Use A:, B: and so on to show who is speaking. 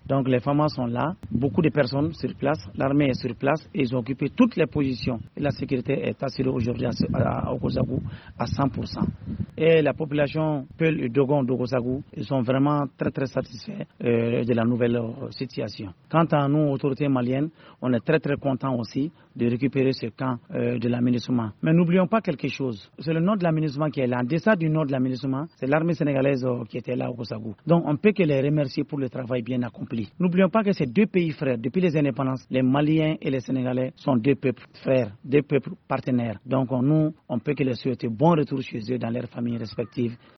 A: Donc les FAMA sont là, beaucoup de personnes sur place, l'armée est sur place et ils ont occupé toutes les positions. Et la sécurité est assurée aujourd'hui à Ogosagou à 100%. Et la population Peul et Dogon d'Ogosagou, ils sont vraiment très très satisfaits de la nouvelle situation. Quant à nous, autorités maliennes, on est très très contents aussi de récupérer ce camp de l'aménagement. Mais n'oublions pas quelque chose, c'est le nord de l'aménagement qui est là. En deçà du nord de l'aménagement, c'est l'armée sénégalaise qui était là au Ogosagou. Donc on peut que les remercier pour le travail bien accompli. N'oublions pas que ces deux pays frères, depuis les indépendances, les Maliens et les Sénégalais sont deux peuples frères, deux peuples partenaires. Donc nous, on peut que les souhaiter bon retour chez eux dans leurs familles respectives.